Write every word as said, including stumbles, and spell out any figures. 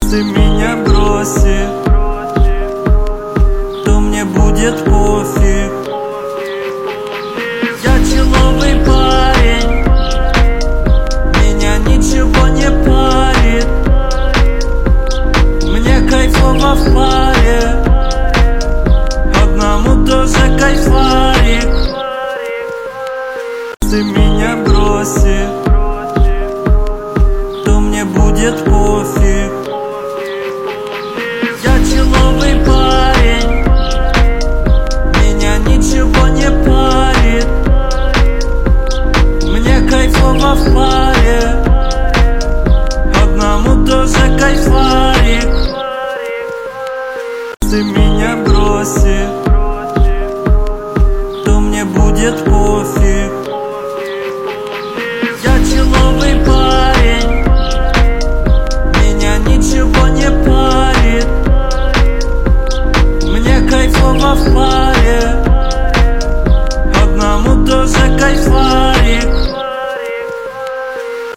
Ты меня бросишь, то мне будет пофиг. Я человый парень, меня ничего не парит. Мне кайфово в паре, одному тоже кайфарик. Ты меня бросишь, то мне будет пофиг. Я человый парень, меня ничего не парит. Мне кайфово в паре, одному тоже кайфарик. Ты меня бросишь, то мне будет пофиг. Я человый парень, меня ничего не парит. Мне кайфово в паре.